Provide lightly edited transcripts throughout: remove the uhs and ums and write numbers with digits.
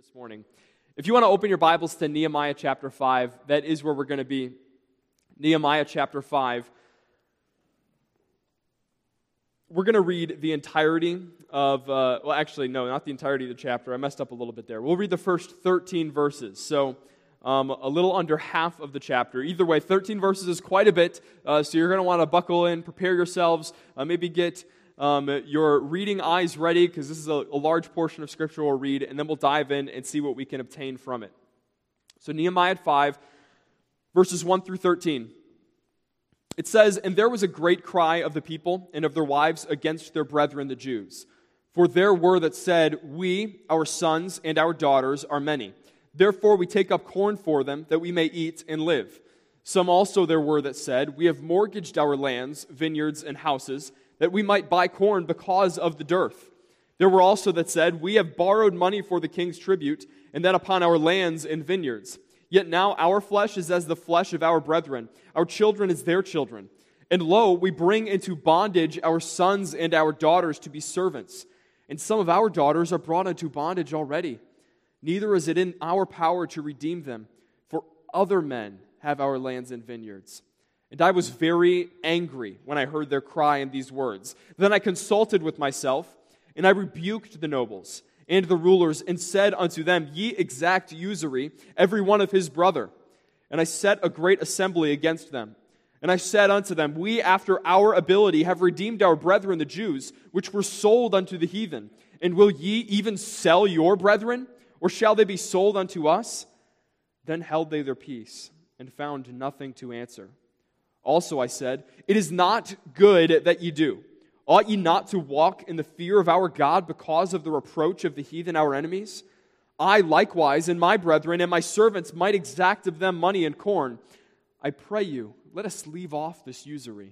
this morning. If you want to open your Bibles to Nehemiah chapter 5, that is where we're going to be. Nehemiah chapter 5. We're going to read the entirety of, not the entirety of the chapter. I messed up a little bit there. We'll read the first 13 verses. So, a little under half of the chapter. Either way, 13 verses is quite a bit, so you're going to want to buckle in, prepare yourselves, maybe get your reading eyes ready, because this is a large portion of Scripture we'll read, and then we'll dive in and see what we can obtain from it. So Nehemiah 5, verses 1 through 13. It says, "And there was a great cry of the people and of their wives against their brethren the Jews. For there were that said, We, our sons and our daughters, are many. Therefore we take up corn for them, that we may eat and live. Some also there were that said, We have mortgaged our lands, vineyards, and houses, that we might buy corn because of the dearth. There were also that said, We have borrowed money for the king's tribute, and that upon our lands and vineyards. Yet now our flesh is as the flesh of our brethren, our children as their children. And lo, we bring into bondage our sons and our daughters to be servants. And some of our daughters are brought into bondage already. Neither is it in our power to redeem them, for other men have our lands and vineyards. And I was very angry when I heard their cry in these words. Then I consulted with myself, and I rebuked the nobles and the rulers, and said unto them, Ye exact usury, every one of his brother. And I set a great assembly against them. And I said unto them, We after our ability have redeemed our brethren the Jews, which were sold unto the heathen. And will ye even sell your brethren? Or shall they be sold unto us? Then held they their peace, and found nothing to answer. Also I said, It is not good that ye do. Ought ye not to walk in the fear of our God because of the reproach of the heathen our enemies? I likewise and my brethren and my servants might exact of them money and corn. I pray you, let us leave off this usury.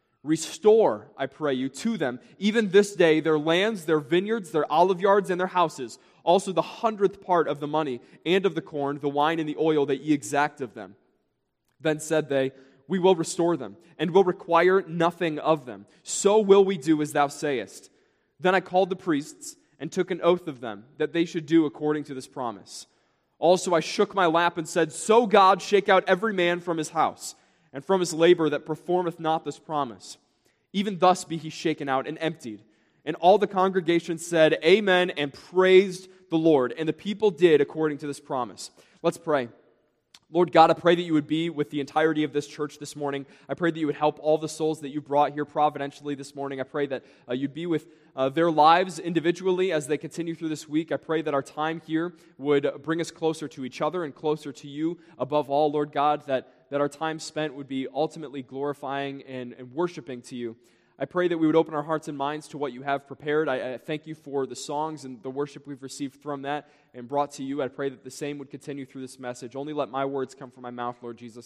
Restore, I pray you, to them, even this day, their lands, their vineyards, their olive yards, and their houses, also the 100th part of the money, and of the corn, the wine, and the oil that ye exact of them. Then said they, We will restore them, and will require nothing of them. So will we do as thou sayest. Then I called the priests, and took an oath of them, that they should do according to this promise. Also I shook my lap, and said, So God shake out every man from his house, and from his labor that performeth not this promise. Even thus be he shaken out and emptied. And all the congregation said, Amen, and praised the Lord. And the people did according to this promise." Let's pray. Lord God, I pray that you would be with the entirety of this church this morning. I pray that you would help all the souls that you brought here providentially this morning. I pray that you'd be with their lives individually as they continue through this week. I pray that our time here would bring us closer to each other and closer to you. Above all, Lord God, that our time spent would be ultimately glorifying and worshiping to you. I pray that we would open our hearts and minds to what you have prepared. I thank you for the songs and the worship we've received from that and brought to you. I pray that the same would continue through this message. Only let my words come from my mouth, Lord Jesus.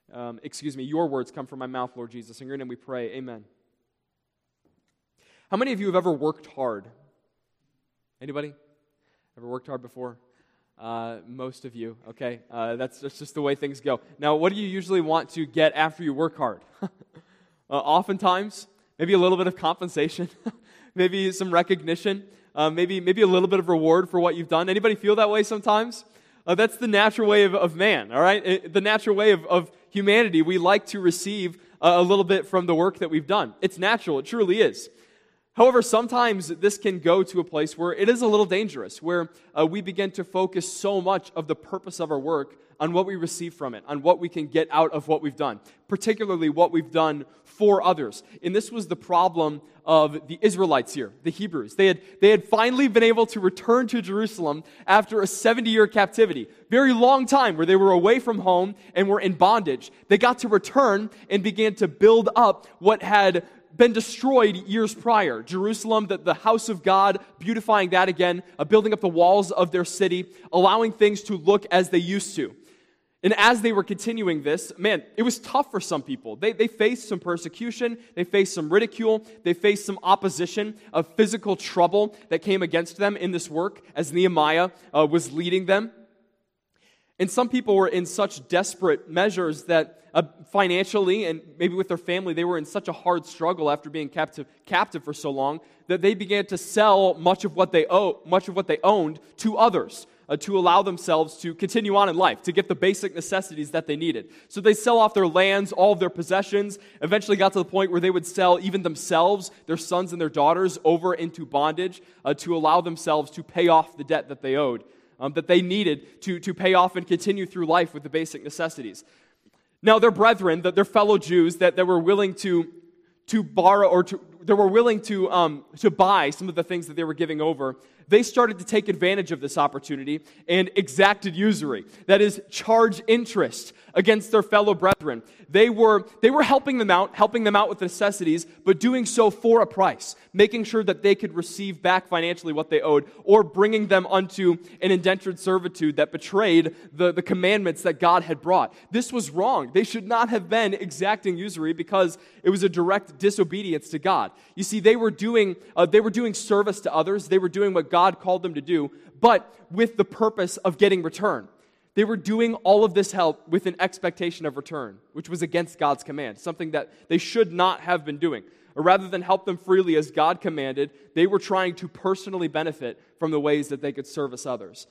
Your words come from my mouth, Lord Jesus. In your name we pray, amen. How many of you have ever worked hard? Anybody? Ever worked hard before? Most of you, okay. That's just the way things go. Now, what do you usually want to get after you work hard? Oftentimes, maybe a little bit of compensation, maybe some recognition, maybe a little bit of reward for what you've done. Anybody feel that way sometimes? That's the natural way of man, all right? The natural way of humanity. We like to receive a little bit from the work that we've done. It's natural. It truly is. However, sometimes this can go to a place where it is a little dangerous, where we begin to focus so much of the purpose of our work on what we receive from it, on what we can get out of what we've done, particularly what we've done for others. And this was the problem of the Israelites here, the Hebrews. They had finally been able to return to Jerusalem after a 70-year captivity, very long time where they were away from home and were in bondage. They got to return and began to build up what had been destroyed years prior. Jerusalem, the house of God, beautifying that again, building up the walls of their city, allowing things to look as they used to. And as they were continuing this, man, it was tough for some people. They faced some persecution, they faced some ridicule, they faced some opposition of physical trouble that came against them in this work as Nehemiah was leading them. And some people were in such desperate measures that financially and maybe with their family, they were in such a hard struggle after being captive for so long that they began to sell much of what they owned to others. to allow themselves to continue on in life, to get the basic necessities that they needed. So they sell off their lands, all of their possessions, eventually got to the point where they would sell even themselves, their sons and their daughters, over into bondage to allow themselves to pay off the debt that they owed, that they needed to pay off and continue through life with the basic necessities. Now their brethren, their fellow Jews that were willing to borrow or they were willing to buy some of the things that they were giving over, they started to take advantage of this opportunity and exacted usury. That is, charge interest against their fellow brethren. They were helping them out with necessities, but doing so for a price, making sure that they could receive back financially what they owed, or bringing them unto an indentured servitude that betrayed the commandments that God had brought. This was wrong. They should not have been exacting usury because it was a direct disobedience to God. You see, they were doing service to others. They were doing what God called them to do, but with the purpose of getting return. They were doing all of this help with an expectation of return, which was against God's command, something that they should not have been doing. Or rather than help them freely as God commanded, they were trying to personally benefit from the ways that they could service others.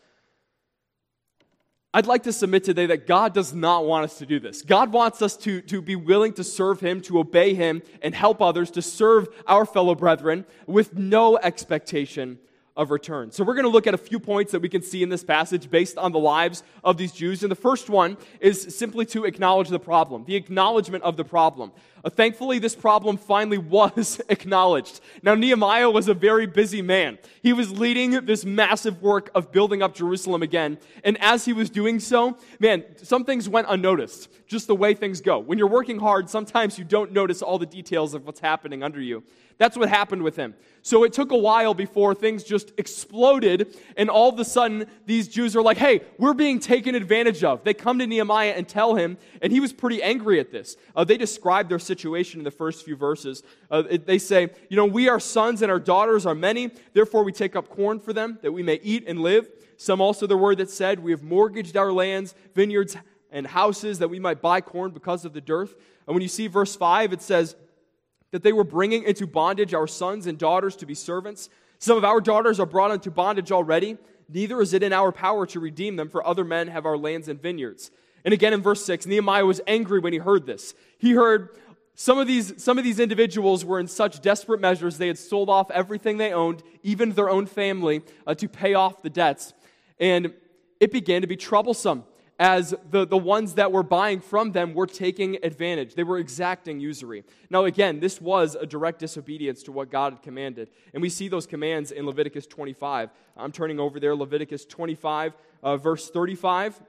I'd like to submit today that God does not want us to do this. God wants us to be willing to serve Him, to obey Him, and help others, to serve our fellow brethren with no expectation of return. So we're going to look at a few points that we can see in this passage based on the lives of these Jews. And the first one is simply to acknowledge the problem, the acknowledgement of the problem. Thankfully, this problem finally was acknowledged. Now, Nehemiah was a very busy man. He was leading this massive work of building up Jerusalem again. And as he was doing so, man, some things went unnoticed, just the way things go. When you're working hard, sometimes you don't notice all the details of what's happening under you. That's what happened with him. So it took a while before things just exploded, and all of a sudden, these Jews are like, hey, we're being taken advantage of. They come to Nehemiah and tell him, and he was pretty angry at this. They describe their situation in the first few verses. They say, we, our sons and our daughters are many, therefore we take up corn for them, that we may eat and live. Some also the word that said, we have mortgaged our lands, vineyards, and houses, that we might buy corn because of the dearth. And when you see verse 5, it says, that they were bringing into bondage our sons and daughters to be servants. Some of our daughters are brought into bondage already. Neither is it in our power to redeem them, for other men have our lands and vineyards. And again in verse 6, Nehemiah was angry when he heard this. He heard some of these individuals were in such desperate measures, they had sold off everything they owned, even their own family, to pay off the debts. And it began to be troublesome, as the ones that were buying from them were taking advantage. They were exacting usury. Now again, this was a direct disobedience to what God had commanded. And we see those commands in Leviticus 25. I'm turning over there, Leviticus 25, verse 35.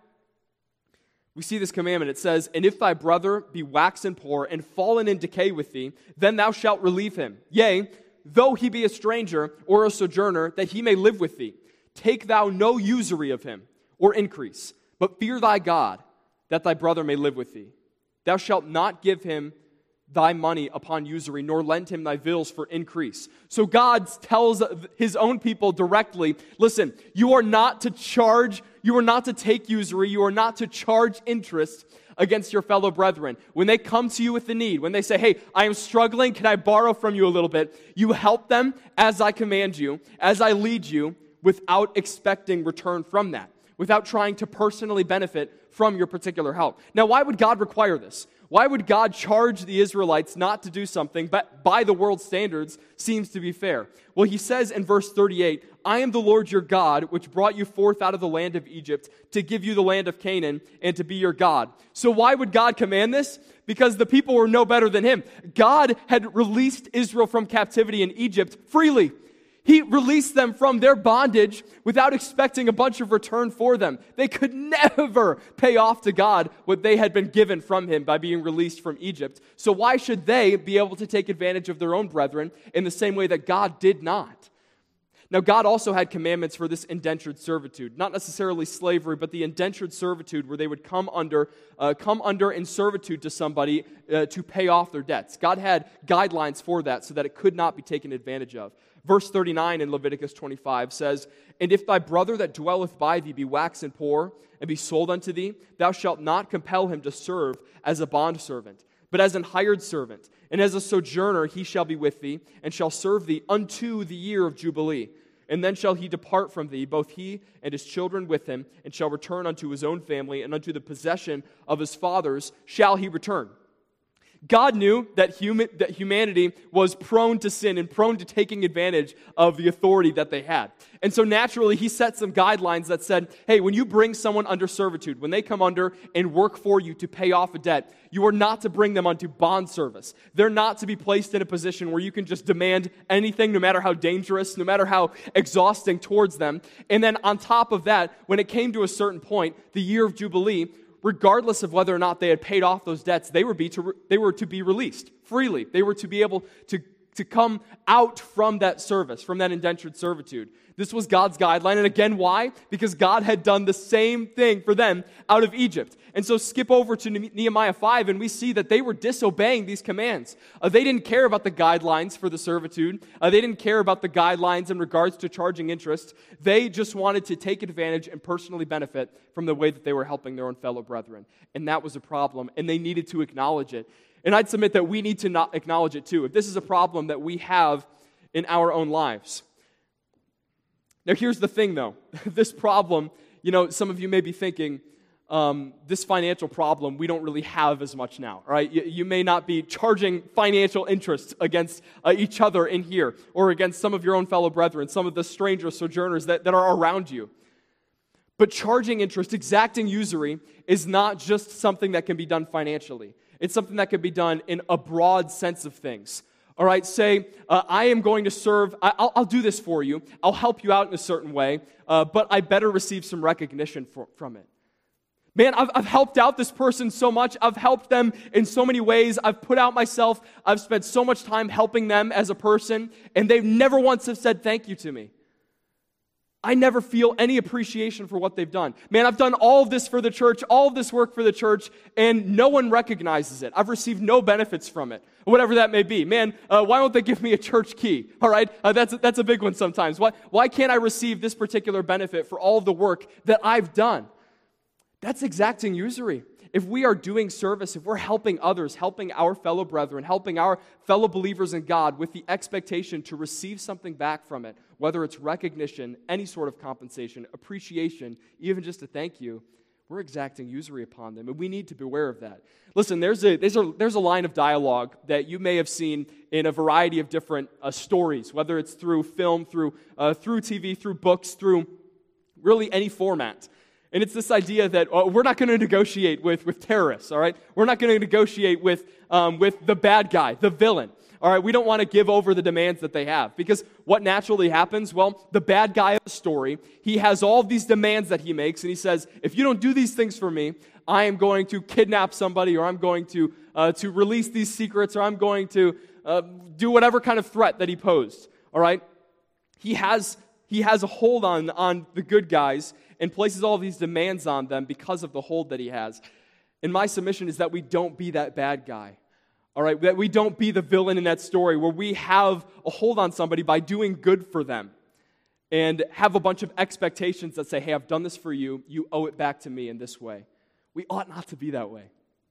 We see this commandment. It says, and if thy brother be waxen poor and fallen in decay with thee, then thou shalt relieve him. Yea, though he be a stranger or a sojourner, that he may live with thee. Take thou no usury of him or increase, but fear thy God, that thy brother may live with thee. Thou shalt not give him thy money upon usury, nor lend him thy vills for increase. So God tells his own people directly, listen, you are not to take usury, you are not to charge interest against your fellow brethren. When they come to you with the need, when they say, hey, I am struggling, can I borrow from you a little bit? You help them as I command you, as I lead you, without expecting return from that, without trying to personally benefit from your particular help. Now, why would God require this? Why would God charge the Israelites not to do something, but by the world's standards seems to be fair? Well, he says in verse 38, I am the Lord your God, which brought you forth out of the land of Egypt to give you the land of Canaan and to be your God. So why would God command this? Because the people were no better than him. God had released Israel from captivity in Egypt freely. He released them from their bondage without expecting a bunch of return for them. They could never pay off to God what they had been given from him by being released from Egypt. So why should they be able to take advantage of their own brethren in the same way that God did not? Now, God also had commandments for this indentured servitude, not necessarily slavery, but the indentured servitude where they would come under in servitude to somebody to pay off their debts. God had guidelines for that so that it could not be taken advantage of. Verse 39 in Leviticus 25 says, and if thy brother that dwelleth by thee be waxen poor, and be sold unto thee, thou shalt not compel him to serve as a bondservant, but as an hired servant, and as a sojourner he shall be with thee, and shall serve thee unto the year of Jubilee. And then shall he depart from thee, both he and his children with him, and shall return unto his own family, and unto the possession of his fathers shall he return. God knew that humanity was prone to sin and prone to taking advantage of the authority that they had. And so naturally, he set some guidelines that said, hey, when you bring someone under servitude, when they come under and work for you to pay off a debt, you are not to bring them onto bond service. They're not to be placed in a position where you can just demand anything, no matter how dangerous, no matter how exhausting towards them. And then on top of that, when it came to a certain point, the year of Jubilee, regardless of whether or not they had paid off those debts, they were to be released freely. They were to be able to come out from that service, from that indentured servitude. This was God's guideline. And again, why? Because God had done the same thing for them out of Egypt. And so skip over to Nehemiah 5, and we see that they were disobeying these commands. They didn't care about the guidelines for the servitude. They didn't care about the guidelines in regards to charging interest. They just wanted to take advantage and personally benefit from the way that they were helping their own fellow brethren. And that was a problem, and they needed to acknowledge it. And I'd submit that we need to not acknowledge it too. If this is a problem that we have in our own lives. Now here's the thing though. This problem, some of you may be thinking, this financial problem we don't really have as much now, right? You may not be charging financial interest against each other in here or against some of your own fellow brethren, some of the strangers, sojourners that are around you. But charging interest, exacting usury, is not just something that can be done financially. It's something that can be done in a broad sense of things. All right, say, I am going to serve, I'll do this for you, I'll help you out in a certain way, but I better receive some recognition from it. Man, I've helped out this person so much, I've helped them in so many ways, I've put out myself, I've spent so much time helping them as a person, and they've never once have said thank you to me. I never feel any appreciation for what they've done. Man, I've done all of this for the church, all of this work for the church, and no one recognizes it. I've received no benefits from it, whatever that may be. Man, why won't they give me a church key? All right, that's a big one sometimes. Why can't I receive this particular benefit for all of the work that I've done? That's exacting usury. If we are doing service, if we're helping others, helping our fellow brethren, helping our fellow believers in God with the expectation to receive something back from it, whether it's recognition, any sort of compensation, appreciation, even just a thank you, we're exacting usury upon them, and we need to beware of that. Listen, there's a line of dialogue that you may have seen in a variety of different stories, whether it's through film, through TV, through books, through really any format. And it's this idea that we're not going to negotiate with terrorists, all right? We're not going to negotiate with the bad guy, the villain, all right? We don't want to give over the demands that they have. Because what naturally happens? Well, the bad guy of the story, he has all of these demands that he makes, and he says, if you don't do these things for me, I am going to kidnap somebody, or I'm going to release these secrets, or I'm going to do whatever kind of threat that he posed, all right? He has a hold on the good guys, and places all these demands on them because of the hold that he has. And my submission is that we don't be that bad guy, all right? That we don't be the villain in that story where we have a hold on somebody by doing good for them and have a bunch of expectations that say, hey, I've done this for you, you owe it back to me in this way. We ought not to be that way.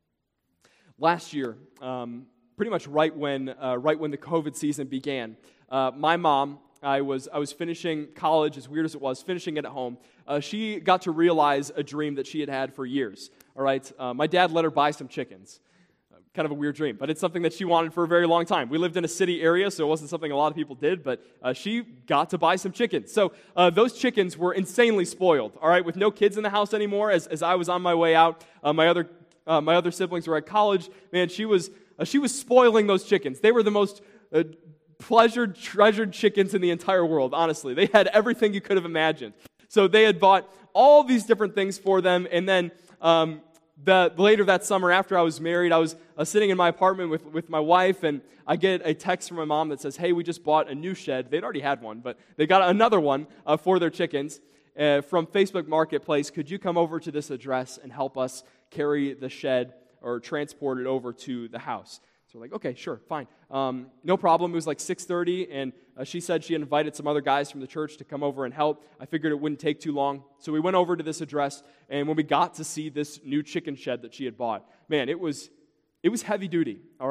Last year, pretty much right when the COVID season began, my mom, I was finishing college, as weird as it was, finishing it at home. She got to realize a dream that she had had for years. All right, my dad let her buy some chickens. Kind of a weird dream, but it's something that she wanted for a very long time. We lived in a city area, so it wasn't something a lot of people did, but she got to buy some chickens. So those chickens were insanely spoiled, all right, with no kids in the house anymore. As I was on my way out, my other siblings were at college. Man, she was spoiling those chickens. They were the most treasured chickens in the entire world, honestly. They had everything you could have imagined. So they had bought all these different things for them, and then later that summer, after I was married, I was sitting in my apartment with my wife, and I get a text from my mom that says, hey, we just bought a new shed. They'd already had one, but they got another one for their chickens from Facebook Marketplace. Could you come over to this address and help us carry the shed or transport it over to the house? So we're like, okay, sure, fine. No problem. It was like 6:30, and she said she had invited some other guys from the church to come over and help. I figured it wouldn't take too long. So we went over to this address, and when we got to see this new chicken shed that she had bought, man, it was heavy duty, all right?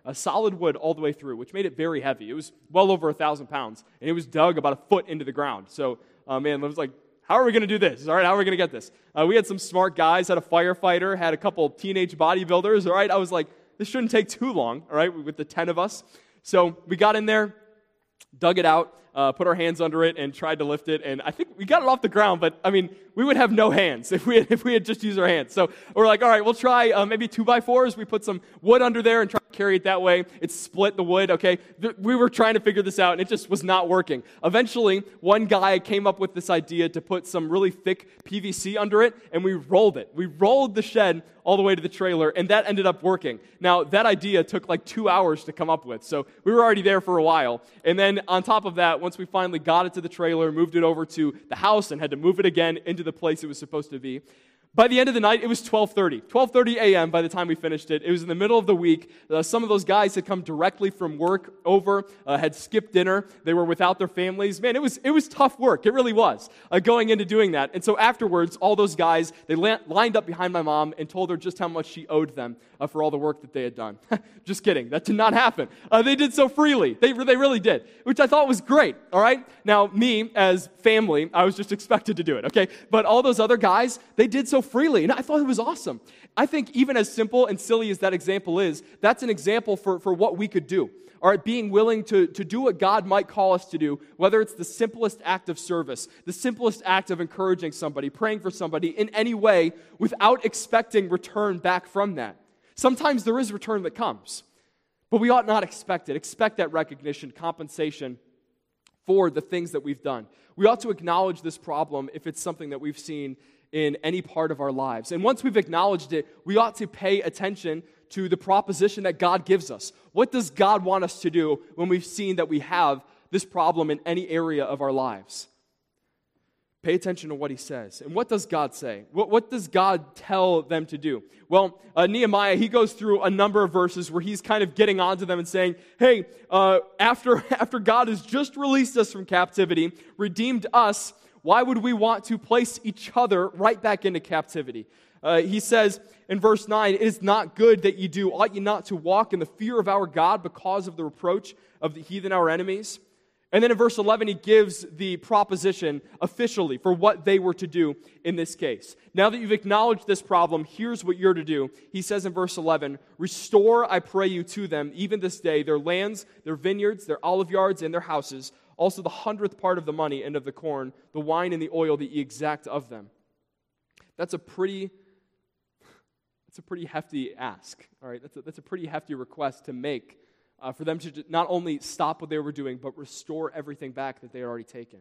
solid wood all the way through, which made it very heavy. It was well over 1,000 pounds, and it was dug about a foot into the ground. So, man, I was like, how are we going to do this? All right, how are we going to get this? We had some smart guys, had a firefighter, had a couple teenage bodybuilders. All right, I was like, this shouldn't take too long, all right, with the 10 of us. So we got in there, dug it out, put our hands under it, and tried to lift it. And I think we got it off the ground, but, I mean, we would have no hands if we had just used our hands. So we're like, all right, we'll try maybe 2x4s. We put some wood under there and try to carry it that way. It split the wood, okay? We were trying to figure this out, and it just was not working. Eventually, one guy came up with this idea to put some really thick PVC under it, and we rolled it. We rolled the shed all the way to the trailer, and that ended up working. Now, that idea took like 2 hours to come up with, so we were already there for a while. And then on top of that, once we finally got it to the trailer, moved it over to the house, and had to move it again into the place it was supposed to be, by the end of the night, it was 12:30 a.m. by the time we finished it. It was in the middle of the week. Some of those guys had come directly from work over, had skipped dinner. They were without their families. Man, it was tough work. It really was, going into doing that. And so afterwards, all those guys, they lined up behind my mom and told her just how much she owed them for all the work that they had done. Just kidding. That did not happen. They did so freely. They really did, which I thought was great, all right? Now, me, as family, I was just expected to do it, okay? But all those other guys, they did so freely, and I thought it was awesome. I think even as simple and silly as that example is, that's an example for what we could do. All right, being willing to do what God might call us to do, whether it's the simplest act of service, the simplest act of encouraging somebody, praying for somebody in any way without expecting return back from that. Sometimes there is return that comes, but we ought not expect it. Expect that recognition, compensation for the things that we've done. We ought to acknowledge this problem if it's something that we've seen in any part of our lives. And once we've acknowledged it, we ought to pay attention to the proposition that God gives us. What does God want us to do when we've seen that we have this problem in any area of our lives? Pay attention to what he says. And what does God say? What does God tell them to do? Well, Nehemiah, he goes through a number of verses where he's kind of getting onto them and saying, hey, after God has just released us from captivity, redeemed us, why would we want to place each other right back into captivity? He says in verse 9, it is not good that you do. Ought you not to walk in the fear of our God because of the reproach of the heathen, our enemies? And then in verse 11, he gives the proposition officially for what they were to do in this case. Now that you've acknowledged this problem, here's what you're to do. He says in verse 11, restore, I pray you, to them, even this day, their lands, their vineyards, their olive yards, and their houses, also the 100th part of the money and of the corn, the wine and the oil that ye exact of them. That's a pretty hefty ask, all right? That's a pretty hefty request to make for them to not only stop what they were doing, but restore everything back that they had already taken.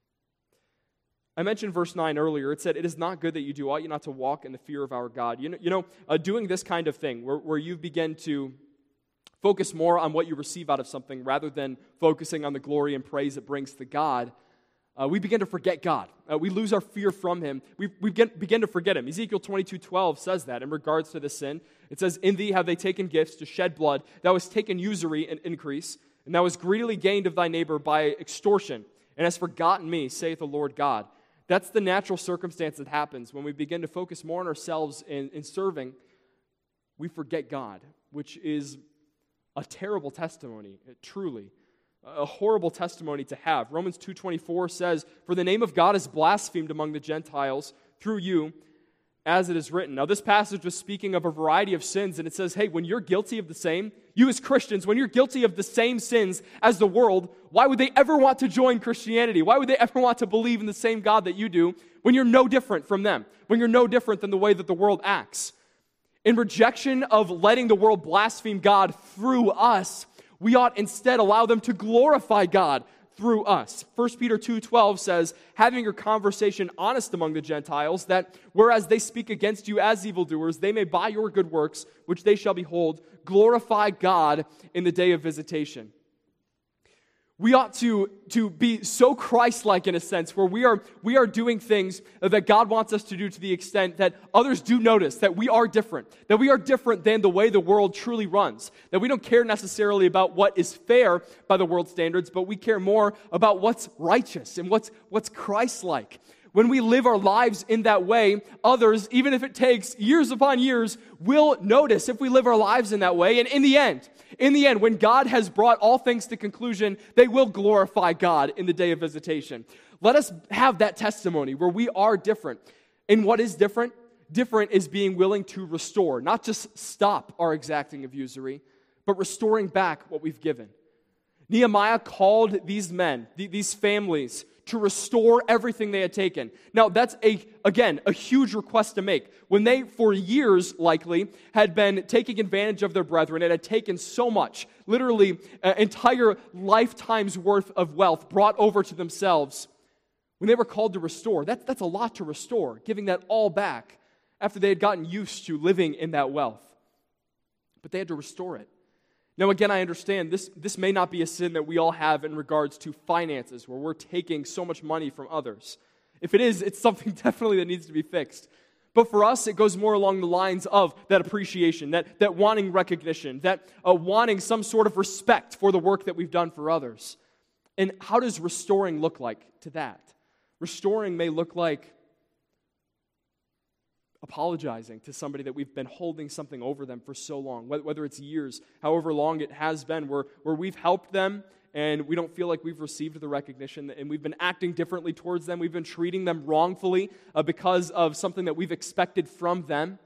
I mentioned verse 9 earlier. It said, it is not good that you do. Ought you not to walk in the fear of our God? Doing this kind of thing where you begin to focus more on what you receive out of something rather than focusing on the glory and praise it brings to God, we begin to forget God. We lose our fear from Him. We begin to forget Him. Ezekiel 22:12 says that in regards to this sin. It says, in thee have they taken gifts to shed blood. Thou hast taken usury and increase, and thou hast greedily gained of thy neighbor by extortion, and hast forgotten me, saith the Lord God. That's the natural circumstance that happens when we begin to focus more on ourselves in serving. We forget God, which is a terrible testimony, truly. A horrible testimony to have. Romans 2:24 says, for the name of God is blasphemed among the Gentiles through you, as it is written. Now, this passage was speaking of a variety of sins, and it says, hey, when you're guilty of the same, you as Christians, when you're guilty of the same sins as the world, why would they ever want to join Christianity? Why would they ever want to believe in the same God that you do when you're no different from them, when you're no different than the way that the world acts? In rejection of letting the world blaspheme God through us, we ought instead allow them to glorify God through us. 1 Peter 2:12 says, having your conversation honest among the Gentiles, that whereas they speak against you as evildoers, they may by your good works, which they shall behold, glorify God in the day of visitation. We ought to be so Christ-like in a sense, where we are doing things that God wants us to do to the extent that others do notice that we are different than the way the world truly runs, that we don't care necessarily about what is fair by the world's standards, but we care more about what's righteous and what's Christ-like. when we live our lives in that way, others, even if it takes years upon years, will notice if we live our lives in that way. And in the end, when God has brought all things to conclusion, they will glorify God in the day of visitation. Let us have that testimony where we are different. And what is different? Different is being willing to restore, not just stop our exacting of usury, but restoring back what we've given. Nehemiah called these men, these families, to restore everything they had taken. Now, that's, again, a huge request to make. When they, for years likely, had been taking advantage of their brethren and had taken so much, literally entire lifetime's worth of wealth brought over to themselves, when they were called to restore, that's a lot to restore, giving that all back after they had gotten used to living in that wealth. But they had to restore it. Now, again, I understand this may not be a sin that we all have in regards to finances, where we're taking so much money from others. If it is, it's something definitely that needs to be fixed. But for us, it goes more along the lines of that appreciation, that wanting recognition, that wanting some sort of respect for the work that we've done for others. And how does restoring look like to that? Restoring may look like apologizing to somebody that we've been holding something over them for so long, whether it's years, however long it has been, where we've helped them and we don't feel like we've received the recognition, and we've been acting differently towards them, we've been treating them wrongfully because of something that we've expected from them.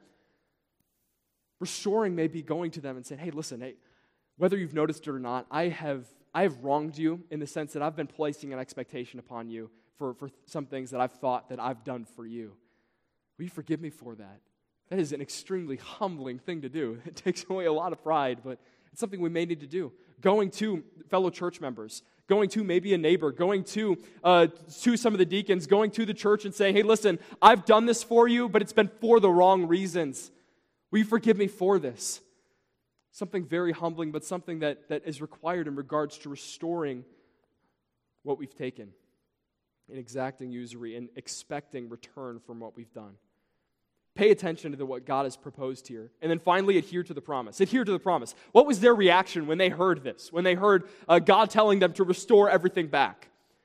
Restoring may be going to them and saying, hey, listen, whether you've noticed it or not, I have wronged you in the sense that I've been placing an expectation upon you for some things that I've thought that I've done for you. Will you forgive me for that? That is an extremely humbling thing to do. It takes away a lot of pride, but it's something we may need to do. Going to fellow church members, going to maybe a neighbor, going to some of the deacons, going to the church and saying, hey, listen, I've done this for you, but it's been for the wrong reasons. Will you forgive me for this? Something very humbling, but something that is required in regards to restoring what we've taken, and exacting usury, and expecting return from what we've done. Pay attention to what God has proposed here. And then finally, adhere to the promise. Adhere to the promise. What was their reaction when they heard this? When they heard God telling them to restore everything back?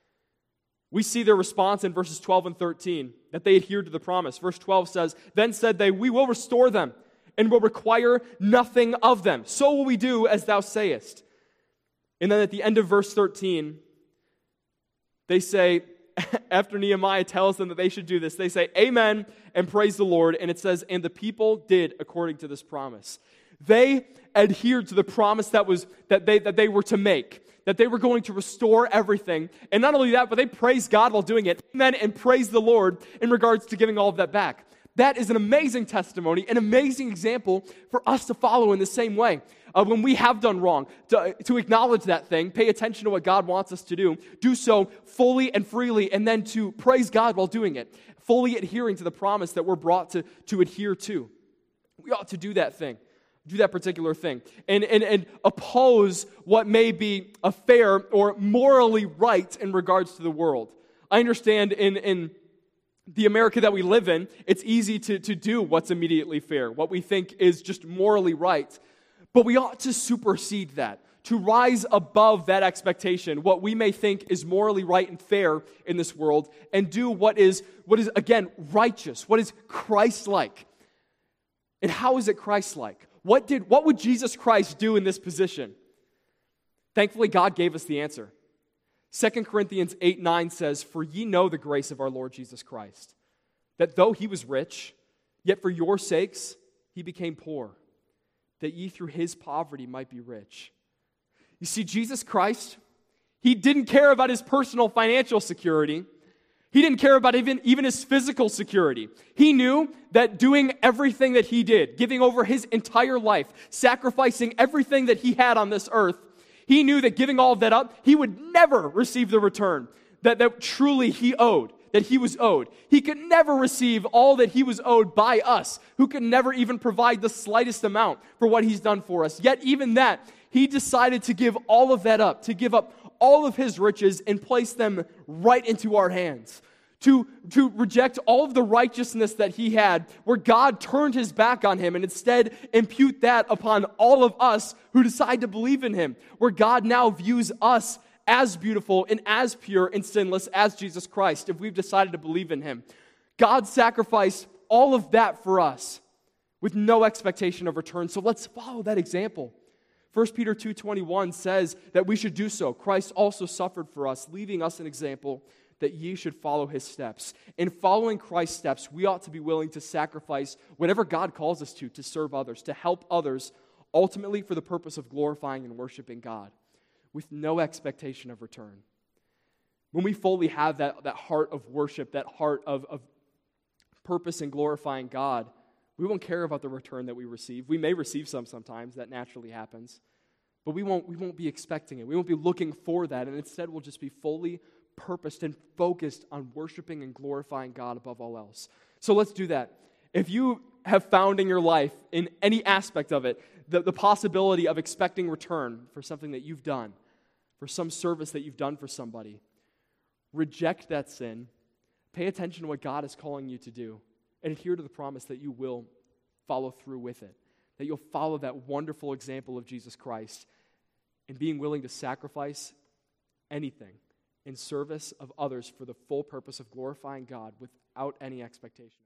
We see their response in verses 12 and 13, that they adhered to the promise. Verse 12 says, then said they, we will restore them, and will require nothing of them. So will we do as thou sayest. And then at the end of verse 13, they say, after Nehemiah tells them that they should do this, they say, amen, and praise the Lord. And it says, and the people did according to this promise. They adhered to the promise that they were to make, that they were going to restore everything. And not only that, but they praised God while doing it. Amen, and praise the Lord in regards to giving all of that back. That is an amazing testimony, an amazing example for us to follow in the same way. When we have done wrong, to acknowledge that thing, pay attention to what God wants us to do so fully and freely, and then to praise God while doing it, fully adhering to the promise that we're brought to adhere to. We ought to do that thing, do that particular thing, and oppose what may be a fair or morally right in regards to the world. I understand in the America that we live in, it's easy to do what's immediately fair, what we think is just morally right. But we ought to supersede that, to rise above that expectation, what we may think is morally right and fair in this world, and do what is again, righteous, what is Christ-like. And how is it Christ-like? What would Jesus Christ do in this position? Thankfully, God gave us the answer. 2 Corinthians 8:9 says, for ye know the grace of our Lord Jesus Christ, that though he was rich, yet for your sakes he became poor, that ye through his poverty might be rich. You see, Jesus Christ, he didn't care about his personal financial security. He didn't care about even his physical security. He knew that doing everything that he did, giving over his entire life, sacrificing everything that he had on this earth, he knew that giving all of that up, he would never receive the return that truly he owed, that he was owed. He could never receive all that he was owed by us, who could never even provide the slightest amount for what he's done for us. Yet even that, he decided to give all of that up, to give up all of his riches and place them right into our hands. To reject all of the righteousness that he had, where God turned his back on him and instead impute that upon all of us who decide to believe in him, where God now views us as beautiful and as pure and sinless as Jesus Christ if we've decided to believe in him. God sacrificed all of that for us with no expectation of return. So let's follow that example. 1 Peter 2:21 says that we should do so. Christ also suffered for us, leaving us an example that ye should follow his steps. In following Christ's steps, we ought to be willing to sacrifice whatever God calls us to serve others, to help others, ultimately for the purpose of glorifying and worshiping God, with no expectation of return. When we fully have that heart of worship, that heart of purpose in glorifying God, we won't care about the return that we receive. We may receive some sometimes, that naturally happens, but we won't be expecting it. We won't be looking for that, and instead we'll just be fully purposed and focused on worshiping and glorifying God above all else. So let's do that. If you have found in your life, in any aspect of it, the possibility of expecting return for something that you've done, for some service that you've done for somebody, reject that sin, pay attention to what God is calling you to do, and adhere to the promise that you will follow through with it, that you'll follow that wonderful example of Jesus Christ in being willing to sacrifice anything in service of others for the full purpose of glorifying God without any expectation.